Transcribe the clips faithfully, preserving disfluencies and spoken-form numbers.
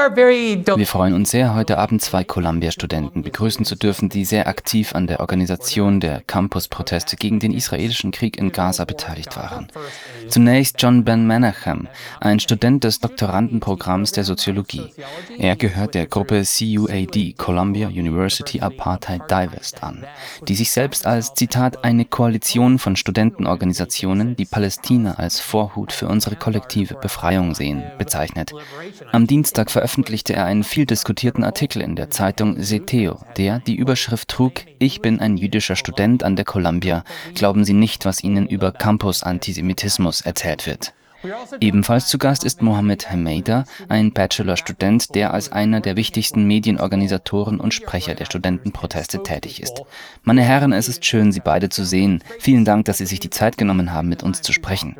Wir freuen uns sehr, heute Abend zwei Columbia-Studenten begrüßen zu dürfen, die sehr aktiv an der Organisation der Campus-Proteste gegen den israelischen Krieg in Gaza beteiligt waren. Zunächst John Ben Menachem, ein Student des Doktorandenprogramms der Soziologie. Er gehört der Gruppe C U A D, Columbia University Apartheid Divest, an, die sich selbst als, Zitat, eine Koalition von Studentenorganisationen, die Palästina als Vorhut für unsere kollektive Befreiung sehen, bezeichnet. Am Dienstag veröffentlichte er einen viel diskutierten Artikel in der Zeitung Zeteo, der die Überschrift trug: Ich bin ein jüdischer Student an der Columbia. Glauben Sie nicht, was Ihnen über Campus-Antisemitismus erzählt wird. Ebenfalls zu Gast ist Mohammed Hameida, ein Bachelorstudent, der als einer der wichtigsten Medienorganisatoren und Sprecher der Studentenproteste tätig ist. Meine Herren, es ist schön, Sie beide zu sehen. Vielen Dank, dass Sie sich die Zeit genommen haben, mit uns zu sprechen.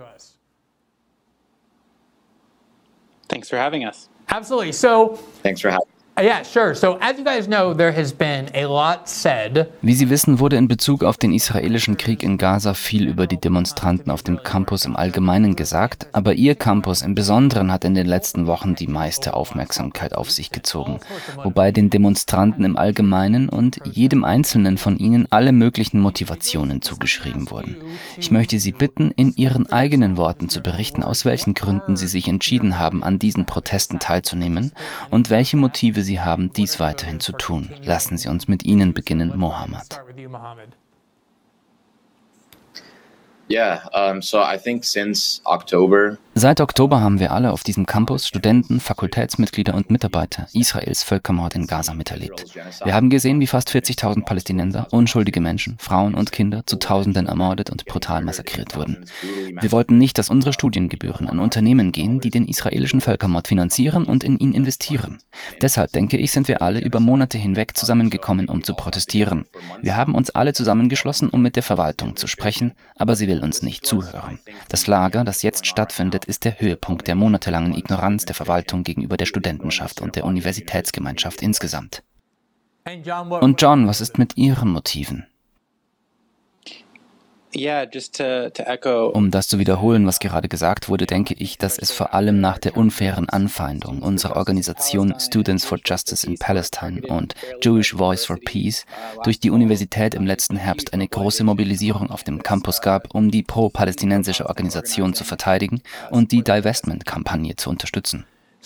Thanks for having us. Absolutely. So, Thanks for having us. Yeah, sure. So, as you guys know, there has been a lot said. Wie Sie wissen, wurde in Bezug auf den israelischen Krieg in Gaza viel über die Demonstranten auf dem Campus im Allgemeinen gesagt, aber Ihr Campus im Besonderen hat in den letzten Wochen die meiste Aufmerksamkeit auf sich gezogen, wobei den Demonstranten im Allgemeinen und jedem Einzelnen von ihnen alle möglichen Motivationen zugeschrieben wurden. Ich möchte Sie bitten, in Ihren eigenen Worten zu berichten, aus welchen Gründen Sie sich entschieden haben, an diesen Protesten teilzunehmen und welche Motive Sie haben, dies weiterhin zu tun. Lassen Sie uns mit Ihnen beginnen, Mohammed. Yeah, um, so I think since October. Seit Oktober haben wir alle auf diesem Campus, Studenten, Fakultätsmitglieder und Mitarbeiter, Israels Völkermord in Gaza miterlebt. Wir haben gesehen, wie fast vierzigtausend Palästinenser, unschuldige Menschen, Frauen und Kinder zu Tausenden ermordet und brutal massakriert wurden. Wir wollten nicht, dass unsere Studiengebühren an Unternehmen gehen, die den israelischen Völkermord finanzieren und in ihn investieren. Deshalb, denke ich, sind wir alle über Monate hinweg zusammengekommen, um zu protestieren. Wir haben uns alle zusammengeschlossen, um mit der Verwaltung zu sprechen, aber sie will uns nicht zuhören. Das Lager, das jetzt stattfindet, ist der Höhepunkt der monatelangen Ignoranz der Verwaltung gegenüber der Studentenschaft und der Universitätsgemeinschaft insgesamt. Und John, was ist mit Ihren Motiven? Yeah, just to, to echo. Um das zu wiederholen, was gerade gesagt wurde, denke ich, dass es vor allem nach der unfairen Anfeindung unserer Organisation Students for Justice in Palestine und Jewish Voice for Peace durch die Universität im letzten Herbst eine große Mobilisierung auf dem Campus gab, um die pro-palästinensische Organisation zu verteidigen und die Divestment-Kampagne zu unterstützen.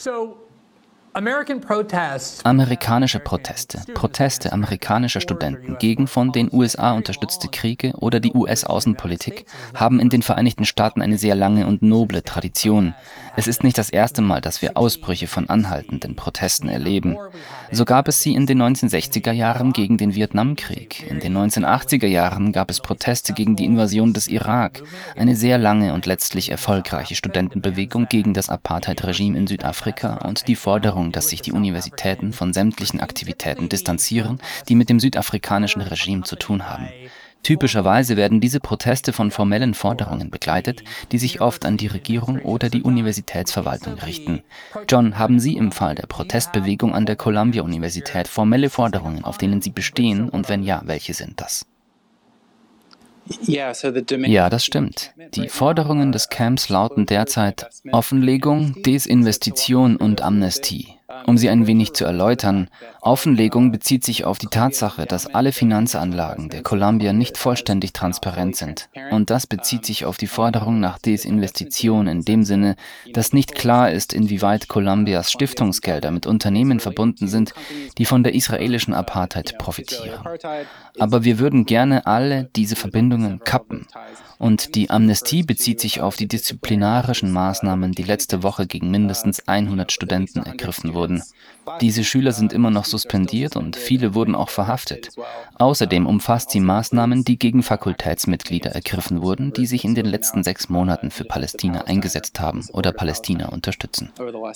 Amerikanische Proteste, Proteste amerikanischer Studenten gegen von den U S A unterstützte Kriege oder die U S-Außenpolitik haben in den Vereinigten Staaten eine sehr lange und noble Tradition. Es ist nicht das erste Mal, dass wir Ausbrüche von anhaltenden Protesten erleben. So gab es sie in den neunzehnhundertsechziger Jahren gegen den Vietnamkrieg. In den neunzehnhundertachtziger Jahren gab es Proteste gegen die Invasion des Irak. Eine sehr lange und letztlich erfolgreiche Studentenbewegung gegen das Apartheid-Regime in Südafrika und die Forderung, dass sich die Universitäten von sämtlichen Aktivitäten distanzieren, die mit dem südafrikanischen Regime zu tun haben. Typischerweise werden diese Proteste von formellen Forderungen begleitet, die sich oft an die Regierung oder die Universitätsverwaltung richten. John, haben Sie im Fall der Protestbewegung an der Columbia-Universität formelle Forderungen, auf denen Sie bestehen, und wenn ja, welche sind das? Ja, das stimmt. Die Forderungen des Camps lauten derzeit Offenlegung, Desinvestition und Amnestie. Um sie ein wenig zu erläutern, Offenlegung bezieht sich auf die Tatsache, dass alle Finanzanlagen der Columbia nicht vollständig transparent sind. Und das bezieht sich auf die Forderung nach Desinvestition in dem Sinne, dass nicht klar ist, inwieweit Columbias Stiftungsgelder mit Unternehmen verbunden sind, die von der israelischen Apartheid profitieren. Aber wir würden gerne alle diese Verbindungen kappen. Und die Amnestie bezieht sich auf die disziplinarischen Maßnahmen, die letzte Woche gegen mindestens hundert Studenten ergriffen wurden. Diese Schüler sind immer noch suspendiert und viele wurden auch verhaftet. Außerdem umfasst sie Maßnahmen, die gegen Fakultätsmitglieder ergriffen wurden, die sich in den letzten sechs Monaten für Palästina eingesetzt haben oder Palästina unterstützen.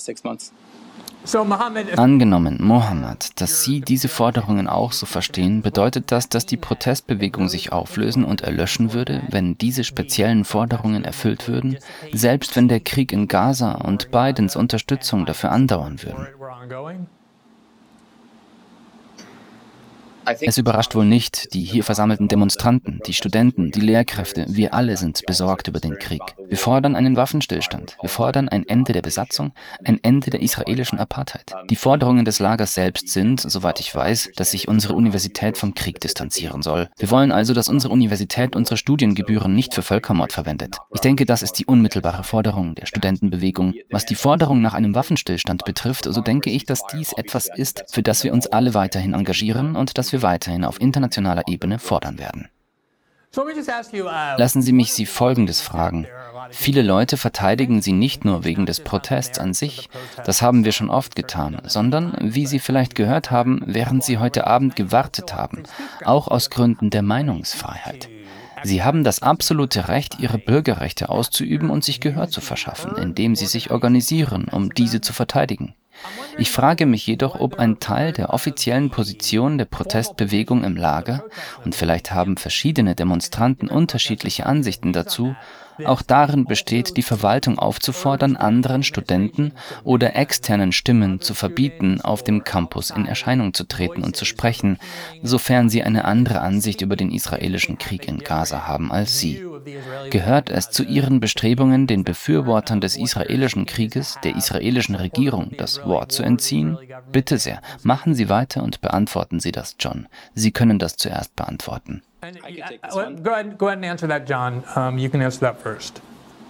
Angenommen, Mohammed, dass Sie diese Forderungen auch so verstehen, bedeutet das, dass die Protestbewegung sich auflösen und erlöschen würde, wenn diese speziellen Forderungen erfüllt würden, selbst wenn der Krieg in Gaza und Bidens Unterstützung dafür andauern würden? Es überrascht wohl nicht, die hier versammelten Demonstranten, die Studenten, die Lehrkräfte, wir alle sind besorgt über den Krieg. Wir fordern einen Waffenstillstand. Wir fordern ein Ende der Besatzung, ein Ende der israelischen Apartheid. Die Forderungen des Lagers selbst sind, soweit ich weiß, dass sich unsere Universität vom Krieg distanzieren soll. Wir wollen also, dass unsere Universität unsere Studiengebühren nicht für Völkermord verwendet. Ich denke, das ist die unmittelbare Forderung der Studentenbewegung. Was die Forderung nach einem Waffenstillstand betrifft, so denke ich, dass dies etwas ist, für das wir uns alle weiterhin engagieren und das wir weiterhin auf internationaler Ebene fordern werden. Lassen Sie mich Sie Folgendes fragen. Viele Leute verteidigen Sie nicht nur wegen des Protests an sich, das haben wir schon oft getan, sondern, wie Sie vielleicht gehört haben, während Sie heute Abend gewartet haben, auch aus Gründen der Meinungsfreiheit. Sie haben das absolute Recht, Ihre Bürgerrechte auszuüben und sich Gehör zu verschaffen, indem Sie sich organisieren, um diese zu verteidigen. Ich frage mich jedoch, ob ein Teil der offiziellen Position der Protestbewegung im Lager, und vielleicht haben verschiedene Demonstranten unterschiedliche Ansichten dazu, auch darin besteht, die Verwaltung aufzufordern, anderen Studenten oder externen Stimmen zu verbieten, auf dem Campus in Erscheinung zu treten und zu sprechen, sofern sie eine andere Ansicht über den israelischen Krieg in Gaza haben als Sie. Gehört es zu Ihren Bestrebungen, den Befürwortern des israelischen Krieges, der israelischen Regierung, das Wort zu entziehen? Bitte sehr, machen Sie weiter und beantworten Sie das, John. Sie können das zuerst beantworten. And, uh, well, go ahead, go ahead and answer that, John. Um, you can answer that first.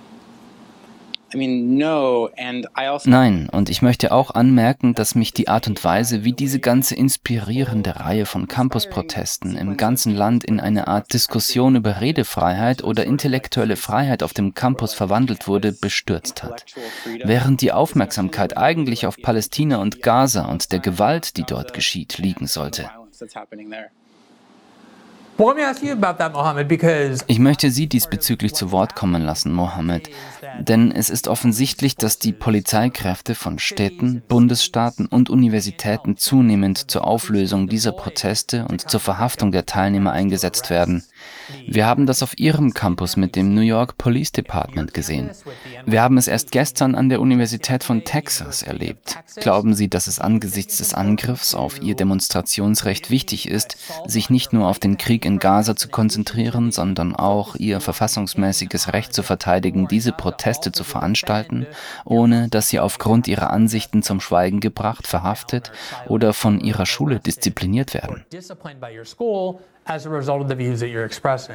Nein, und ich möchte auch anmerken, dass mich die Art und Weise, wie diese ganze inspirierende Reihe von Campusprotesten im ganzen Land in eine Art Diskussion über Redefreiheit oder intellektuelle Freiheit auf dem Campus verwandelt wurde, bestürzt hat. Während die Aufmerksamkeit eigentlich auf Palästina und Gaza und der Gewalt, die dort geschieht, liegen sollte. Ich möchte Sie diesbezüglich zu Wort kommen lassen, Mohammed, denn es ist offensichtlich, dass die Polizeikräfte von Städten, Bundesstaaten und Universitäten zunehmend zur Auflösung dieser Proteste und zur Verhaftung der Teilnehmer eingesetzt werden. Wir haben das auf Ihrem Campus mit dem New York Police Department gesehen. Wir haben es erst gestern an der Universität von Texas erlebt. Glauben Sie, dass es angesichts des Angriffs auf Ihr Demonstrationsrecht wichtig ist, sich nicht nur auf den Krieg in Gaza zu konzentrieren, sondern auch Ihr verfassungsmäßiges Recht zu verteidigen, diese Proteste zu veranstalten, ohne dass Sie aufgrund Ihrer Ansichten zum Schweigen gebracht, verhaftet oder von Ihrer Schule diszipliniert werden? As a result of the views that you're expressing?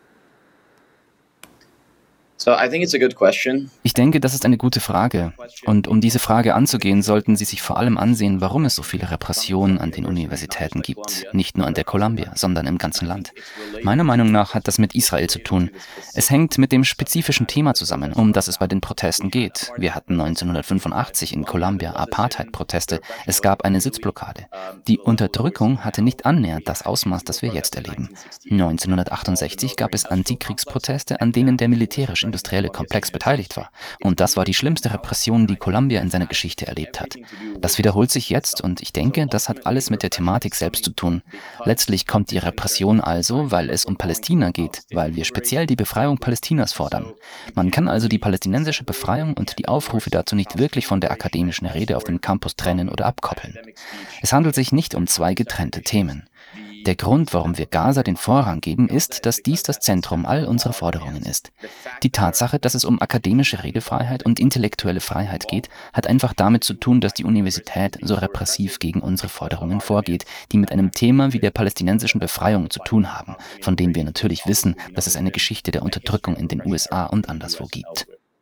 So I think it's a good question. Ich denke, das ist eine gute Frage. Und um diese Frage anzugehen, sollten Sie sich vor allem ansehen, warum es so viele Repressionen an den Universitäten gibt. Nicht nur an der Columbia, sondern im ganzen Land. Meiner Meinung nach hat das mit Israel zu tun. Es hängt mit dem spezifischen Thema zusammen, um das es bei den Protesten geht. Wir hatten neunzehnhundertfünfundachtzig in Columbia Apartheid-Proteste. Es gab eine Sitzblockade. Die Unterdrückung hatte nicht annähernd das Ausmaß, das wir jetzt erleben. neunzehnhundertachtundsechzig gab es Antikriegsproteste, an denen der militärische industrielle Komplex beteiligt war. Und das war die schlimmste Repression, die Columbia in seiner Geschichte erlebt hat. Das wiederholt sich jetzt und ich denke, das hat alles mit der Thematik selbst zu tun. Letztlich kommt die Repression also, weil es um Palästina geht, weil wir speziell die Befreiung Palästinas fordern. Man kann also die palästinensische Befreiung und die Aufrufe dazu nicht wirklich von der akademischen Rede auf dem Campus trennen oder abkoppeln. Es handelt sich nicht um zwei getrennte Themen. Der Grund, warum wir Gaza den Vorrang geben, ist, dass dies das Zentrum all unserer Forderungen ist. Die Tatsache, dass es um akademische Redefreiheit und intellektuelle Freiheit geht, hat einfach damit zu tun, dass die Universität so repressiv gegen unsere Forderungen vorgeht, die mit einem Thema wie der palästinensischen Befreiung zu tun haben, von dem wir natürlich wissen, dass es eine Geschichte der Unterdrückung in den U S A und anderswo gibt.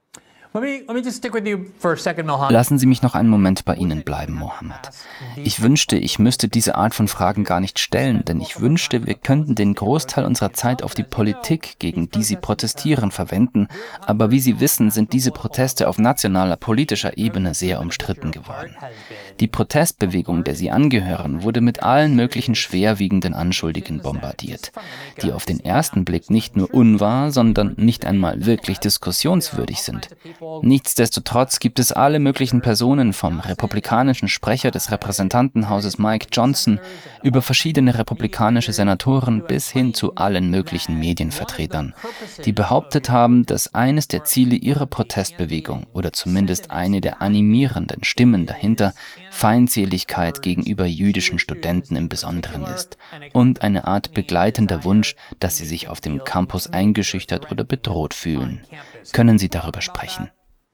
Lassen Sie mich noch einen Moment bei Ihnen bleiben, Mohammed. Ich wünschte, ich müsste diese Art von Fragen gar nicht stellen, denn ich wünschte, wir könnten den Großteil unserer Zeit auf die Politik, gegen die Sie protestieren, verwenden, aber wie Sie wissen, sind diese Proteste auf nationaler politischer Ebene sehr umstritten geworden. Die Protestbewegung, der Sie angehören, wurde mit allen möglichen schwerwiegenden Anschuldigungen bombardiert, die auf den ersten Blick nicht nur unwahr, sondern nicht einmal wirklich diskussionswürdig sind. Nichtsdestotrotz gibt es alle möglichen Personen, vom republikanischen Sprecher des Repräsentantenhauses Mike Johnson über verschiedene republikanische Senatoren bis hin zu allen möglichen Medienvertretern, die behauptet haben, dass eines der Ziele ihrer Protestbewegung oder zumindest eine der animierenden Stimmen dahinter Feindseligkeit gegenüber jüdischen Studenten im Besonderen ist und eine Art begleitender Wunsch, dass sie sich auf dem Campus eingeschüchtert oder bedroht fühlen. Können Sie darüber sprechen?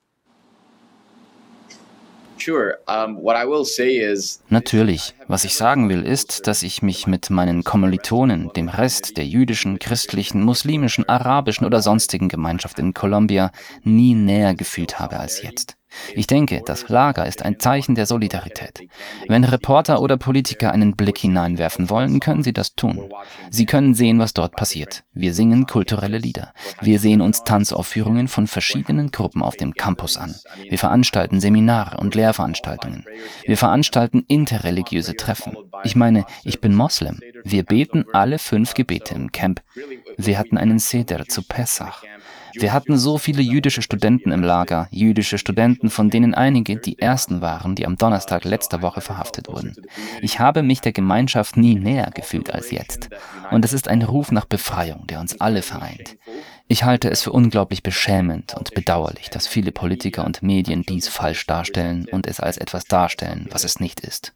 Natürlich. Was ich sagen will, ist, dass ich mich mit meinen Kommilitonen, dem Rest der jüdischen, christlichen, muslimischen, arabischen oder sonstigen Gemeinschaft in Columbia nie näher gefühlt habe als jetzt. Ich denke, das Lager ist ein Zeichen der Solidarität. Wenn Reporter oder Politiker einen Blick hineinwerfen wollen, können sie das tun. Sie können sehen, was dort passiert. Wir singen kulturelle Lieder. Wir sehen uns Tanzaufführungen von verschiedenen Gruppen auf dem Campus an. Wir veranstalten Seminare und Lehrveranstaltungen. Wir veranstalten interreligiöse Treffen. Ich meine, ich bin Moslem. Wir beten alle fünf Gebete im Camp. Wir hatten einen Seder zu Pessach. Wir hatten so viele jüdische Studenten im Lager, jüdische Studenten, von denen einige die ersten waren, die am Donnerstag letzter Woche verhaftet wurden. Ich habe mich der Gemeinschaft nie näher gefühlt als jetzt. Und es ist ein Ruf nach Befreiung, der uns alle vereint. Ich halte es für unglaublich beschämend und bedauerlich, dass viele Politiker und Medien dies falsch darstellen und es als etwas darstellen, was es nicht ist.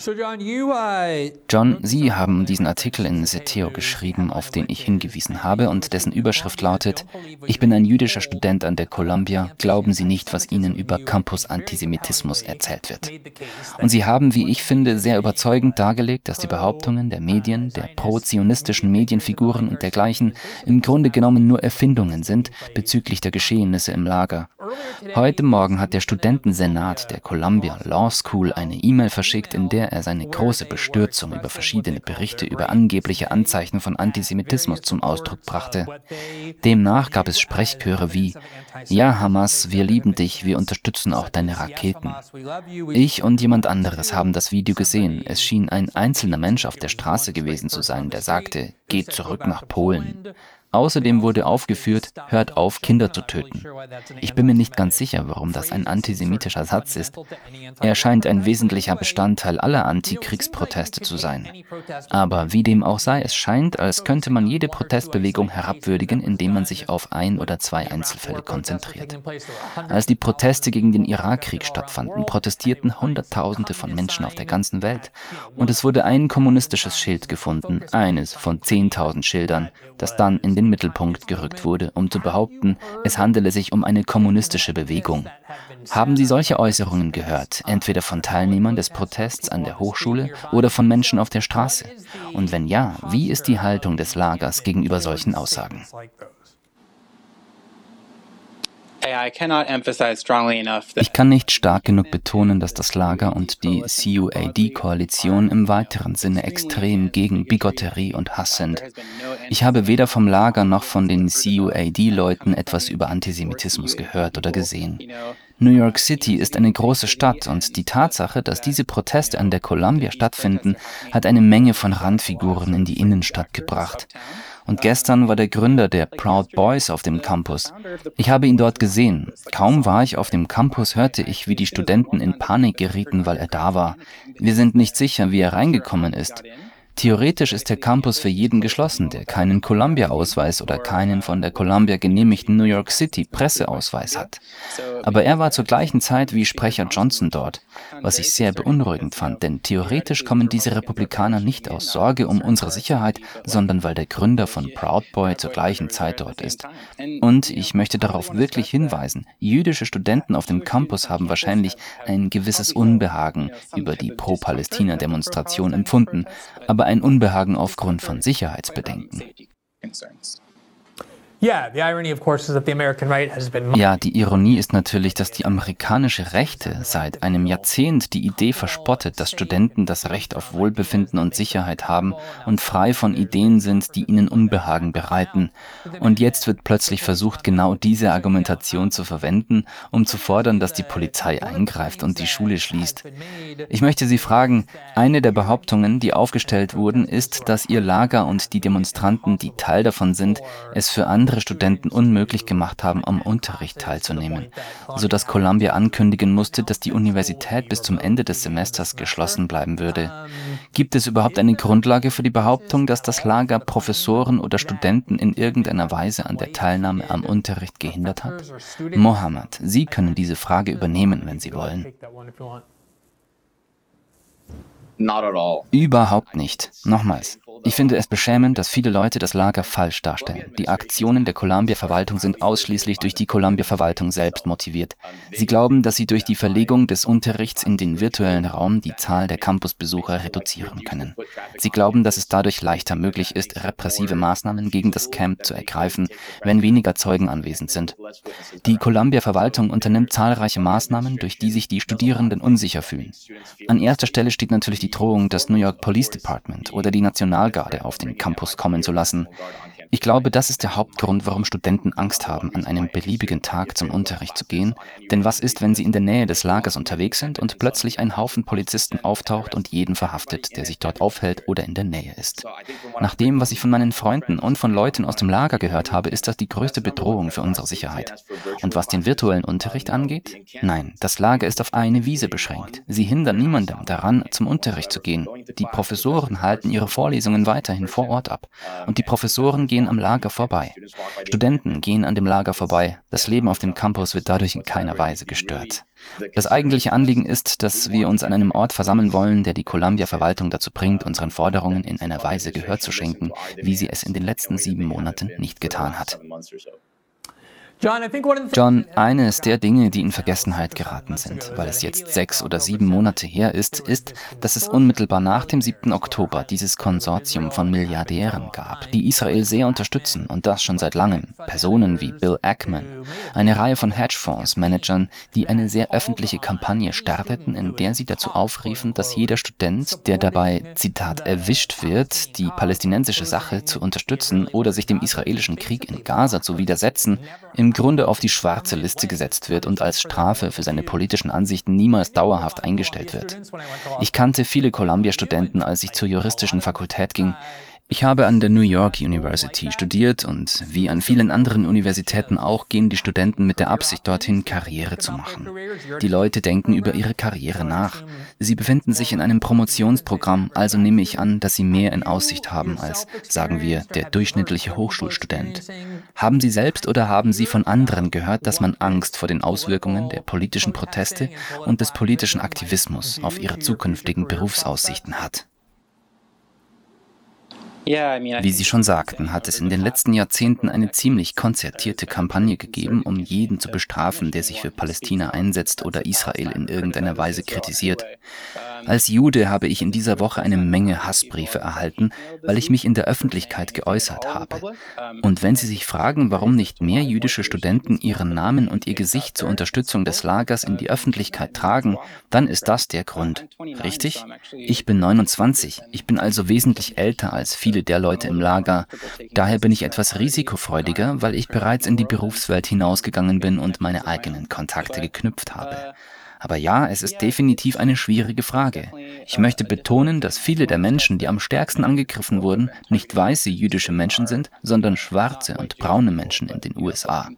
John, Sie haben diesen Artikel in Zeteo geschrieben, auf den ich hingewiesen habe und dessen Überschrift lautet: Ich bin ein jüdischer Student an der Columbia, glauben Sie nicht, was Ihnen über Campus-Antisemitismus erzählt wird. Und Sie haben, wie ich finde, sehr überzeugend dargelegt, dass die Behauptungen der Medien, der pro-zionistischen Medienfiguren und dergleichen im Grunde genommen nur Erfindungen sind bezüglich der Geschehnisse im Lager. Heute Morgen hat der Studentensenat der Columbia Law School eine E-Mail verschickt, in der er seine große Bestürzung über verschiedene Berichte über angebliche Anzeichen von Antisemitismus zum Ausdruck brachte. Demnach gab es Sprechchöre wie: Ja, Hamas, wir lieben dich, wir unterstützen auch deine Raketen. Ich und jemand anderes haben das Video gesehen. Es schien ein einzelner Mensch auf der Straße gewesen zu sein, der sagte: Geht zurück nach Polen. Außerdem wurde aufgeführt: Hört auf, Kinder zu töten. Ich bin mir nicht ganz sicher, warum das ein antisemitischer Satz ist. Er scheint ein wesentlicher Bestandteil aller Antikriegsproteste zu sein. Aber wie dem auch sei, es scheint, als könnte man jede Protestbewegung herabwürdigen, indem man sich auf ein oder zwei Einzelfälle konzentriert. Als die Proteste gegen den Irakkrieg stattfanden, protestierten Hunderttausende von Menschen auf der ganzen Welt. Und es wurde ein kommunistisches Schild gefunden, eines von zehntausend Schildern, das dann in den Mittelpunkt gerückt wurde, um zu behaupten, es handele sich um eine kommunistische Bewegung. Haben Sie solche Äußerungen gehört, entweder von Teilnehmern des Protests an der Hochschule oder von Menschen auf der Straße? Und wenn ja, wie ist die Haltung des Lagers gegenüber solchen Aussagen? Ich kann nicht stark genug betonen, dass das Lager und die C U A D-Koalition im weiteren Sinne extrem gegen Bigotterie und Hass sind. Ich habe weder vom Lager noch von den C U A D-Leuten etwas über Antisemitismus gehört oder gesehen. New York City ist eine große Stadt und die Tatsache, dass diese Proteste an der Columbia stattfinden, hat eine Menge von Randfiguren in die Innenstadt gebracht. Und gestern war der Gründer der Proud Boys auf dem Campus. Ich habe ihn dort gesehen. Kaum war ich auf dem Campus, hörte ich, wie die Studenten in Panik gerieten, weil er da war. Wir sind nicht sicher, wie er reingekommen ist. Theoretisch ist der Campus für jeden geschlossen, der keinen Columbia-Ausweis oder keinen von der Columbia genehmigten New York City-Presseausweis hat. Aber er war zur gleichen Zeit wie Sprecher Johnson dort, was ich sehr beunruhigend fand, denn theoretisch kommen diese Republikaner nicht aus Sorge um unsere Sicherheit, sondern weil der Gründer von Proud Boy zur gleichen Zeit dort ist. Und ich möchte darauf wirklich hinweisen, jüdische Studenten auf dem Campus haben wahrscheinlich ein gewisses Unbehagen über die Pro-Palästina-Demonstration empfunden, aber ein Unbehagen aufgrund von Sicherheitsbedenken. Ja, die Ironie ist natürlich, dass die amerikanische Rechte seit einem Jahrzehnt die Idee verspottet, dass Studenten das Recht auf Wohlbefinden und Sicherheit haben und frei von Ideen sind, die ihnen Unbehagen bereiten. Und jetzt wird plötzlich versucht, genau diese Argumentation zu verwenden, um zu fordern, dass die Polizei eingreift und die Schule schließt. Ich möchte Sie fragen, eine der Behauptungen, die aufgestellt wurden, ist, dass Ihr Lager und die Demonstranten, die Teil davon sind, es für an andere Studenten unmöglich gemacht haben, am Unterricht teilzunehmen, sodass Columbia ankündigen musste, dass die Universität bis zum Ende des Semesters geschlossen bleiben würde. Gibt es überhaupt eine Grundlage für die Behauptung, dass das Lager Professoren oder Studenten in irgendeiner Weise an der Teilnahme am Unterricht gehindert hat? Mohammed, Sie können diese Frage übernehmen, wenn Sie wollen. Not at all. Überhaupt nicht. Nochmals. Ich finde es beschämend, dass viele Leute das Lager falsch darstellen. Die Aktionen der Columbia-Verwaltung sind ausschließlich durch die Columbia-Verwaltung selbst motiviert. Sie glauben, dass sie durch die Verlegung des Unterrichts in den virtuellen Raum die Zahl der Campusbesucher reduzieren können. Sie glauben, dass es dadurch leichter möglich ist, repressive Maßnahmen gegen das Camp zu ergreifen, wenn weniger Zeugen anwesend sind. Die Columbia-Verwaltung unternimmt zahlreiche Maßnahmen, durch die sich die Studierenden unsicher fühlen. An erster Stelle steht natürlich die Drohung, das New York Police Department oder die Nationalgarde auf den Campus kommen zu lassen. Ich glaube, das ist der Hauptgrund, warum Studenten Angst haben, an einem beliebigen Tag zum Unterricht zu gehen. Denn was ist, wenn sie in der Nähe des Lagers unterwegs sind und plötzlich ein Haufen Polizisten auftaucht und jeden verhaftet, der sich dort aufhält oder in der Nähe ist? Nach dem, was ich von meinen Freunden und von Leuten aus dem Lager gehört habe, ist das die größte Bedrohung für unsere Sicherheit. Und was den virtuellen Unterricht angeht? Nein, das Lager ist auf eine Wiese beschränkt. Sie hindern niemandem daran, zum Unterricht zu gehen. Die Professoren halten ihre Vorlesungen weiterhin vor Ort ab. Und die Professoren gehen am Lager vorbei. Studenten gehen an dem Lager vorbei. Das Leben auf dem Campus wird dadurch in keiner Weise gestört. Das eigentliche Anliegen ist, dass wir uns an einem Ort versammeln wollen, der die Columbia-Verwaltung dazu bringt, unseren Forderungen in einer Weise Gehör zu schenken, wie sie es in den letzten sieben Monaten nicht getan hat. John, eines der Dinge, die in Vergessenheit geraten sind, weil es jetzt sechs oder sieben Monate her ist, ist, dass es unmittelbar nach dem siebten Oktober dieses Konsortium von Milliardären gab, die Israel sehr unterstützen und das schon seit langem. Personen wie Bill Ackman, eine Reihe von Hedgefonds-Managern, die eine sehr öffentliche Kampagne starteten, in der sie dazu aufriefen, dass jeder Student, der dabei, Zitat, erwischt wird, die palästinensische Sache zu unterstützen oder sich dem israelischen Krieg in Gaza zu widersetzen, im Grunde auf die schwarze Liste gesetzt wird und als Strafe für seine politischen Ansichten niemals dauerhaft eingestellt wird. Ich kannte viele Columbia-Studenten, als ich zur juristischen Fakultät ging. Ich habe an der New York University studiert und wie an vielen anderen Universitäten auch gehen die Studenten mit der Absicht dorthin, Karriere zu machen. Die Leute denken über ihre Karriere nach. Sie befinden sich in einem Promotionsprogramm, also nehme ich an, dass sie mehr in Aussicht haben als, sagen wir, der durchschnittliche Hochschulstudent. Haben Sie selbst oder haben Sie von anderen gehört, dass man Angst vor den Auswirkungen der politischen Proteste und des politischen Aktivismus auf ihre zukünftigen Berufsaussichten hat? Wie Sie schon sagten, hat es in den letzten Jahrzehnten eine ziemlich konzertierte Kampagne gegeben, um jeden zu bestrafen, der sich für Palästina einsetzt oder Israel in irgendeiner Weise kritisiert. Als Jude habe ich in dieser Woche eine Menge Hassbriefe erhalten, weil ich mich in der Öffentlichkeit geäußert habe. Und wenn Sie sich fragen, warum nicht mehr jüdische Studenten ihren Namen und ihr Gesicht zur Unterstützung des Lagers in die Öffentlichkeit tragen, dann ist das der Grund. Richtig? Ich bin neunundzwanzig. Ich bin also wesentlich älter als viele der Leute im Lager. Daher bin ich etwas risikofreudiger, weil ich bereits in die Berufswelt hinausgegangen bin und meine eigenen Kontakte geknüpft habe. Aber ja, es ist definitiv eine schwierige Frage. Ich möchte betonen, dass viele der Menschen, die am stärksten angegriffen wurden, nicht weiße jüdische Menschen sind, sondern schwarze und braune Menschen in den U S A.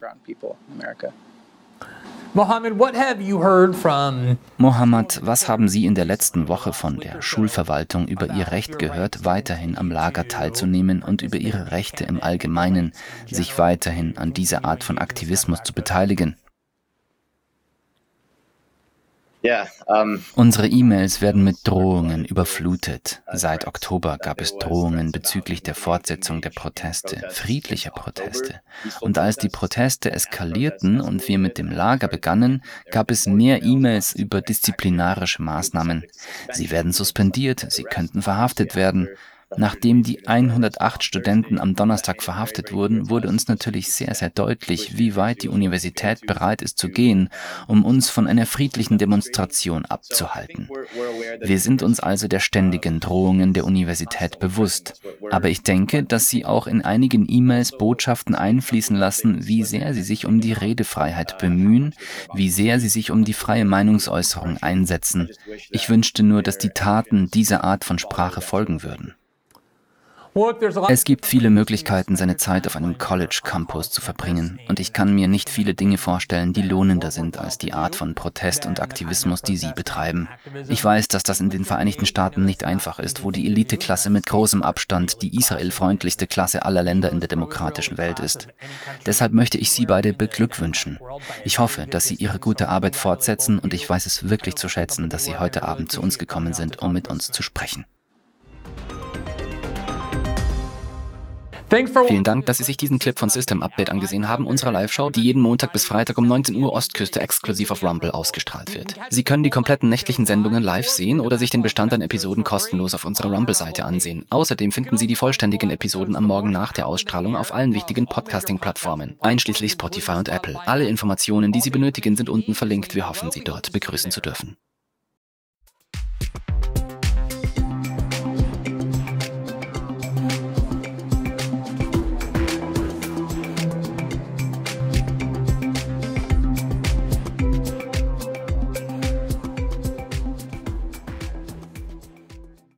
Mohammed, what have you heard from Mohammed, was haben Sie in der letzten Woche von der Schulverwaltung über Ihr Recht gehört, weiterhin am Lager teilzunehmen und über Ihre Rechte im Allgemeinen, sich weiterhin an dieser Art von Aktivismus zu beteiligen? Yeah, um, Unsere E-Mails werden mit Drohungen überflutet. Seit Oktober gab es Drohungen bezüglich der Fortsetzung der Proteste, friedlicher Proteste. Und als die Proteste eskalierten und wir mit dem Lager begannen, gab es mehr E-Mails über disziplinarische Maßnahmen. Sie werden suspendiert, sie könnten verhaftet werden. Nachdem die hundertacht Studenten am Donnerstag verhaftet wurden, wurde uns natürlich sehr, sehr deutlich, wie weit die Universität bereit ist zu gehen, um uns von einer friedlichen Demonstration abzuhalten. Wir sind uns also der ständigen Drohungen der Universität bewusst. Aber ich denke, dass sie auch in einigen E-Mails Botschaften einfließen lassen, wie sehr sie sich um die Redefreiheit bemühen, wie sehr sie sich um die freie Meinungsäußerung einsetzen. Ich wünschte nur, dass die Taten dieser Art von Sprache folgen würden. Es gibt viele Möglichkeiten, seine Zeit auf einem College-Campus zu verbringen. Und ich kann mir nicht viele Dinge vorstellen, die lohnender sind als die Art von Protest und Aktivismus, die Sie betreiben. Ich weiß, dass das in den Vereinigten Staaten nicht einfach ist, wo die Eliteklasse mit großem Abstand die israelfreundlichste Klasse aller Länder in der demokratischen Welt ist. Deshalb möchte ich Sie beide beglückwünschen. Ich hoffe, dass Sie Ihre gute Arbeit fortsetzen und ich weiß es wirklich zu schätzen, dass Sie heute Abend zu uns gekommen sind, um mit uns zu sprechen. Vielen Dank, dass Sie sich diesen Clip von System Update angesehen haben, unserer Live-Show, die jeden Montag bis Freitag um neunzehn Uhr Ostküste exklusiv auf Rumble ausgestrahlt wird. Sie können die kompletten nächtlichen Sendungen live sehen oder sich den Bestand an Episoden kostenlos auf unserer Rumble-Seite ansehen. Außerdem finden Sie die vollständigen Episoden am Morgen nach der Ausstrahlung auf allen wichtigen Podcasting-Plattformen, einschließlich Spotify und Apple. Alle Informationen, die Sie benötigen, sind unten verlinkt. Wir hoffen, Sie dort begrüßen zu dürfen.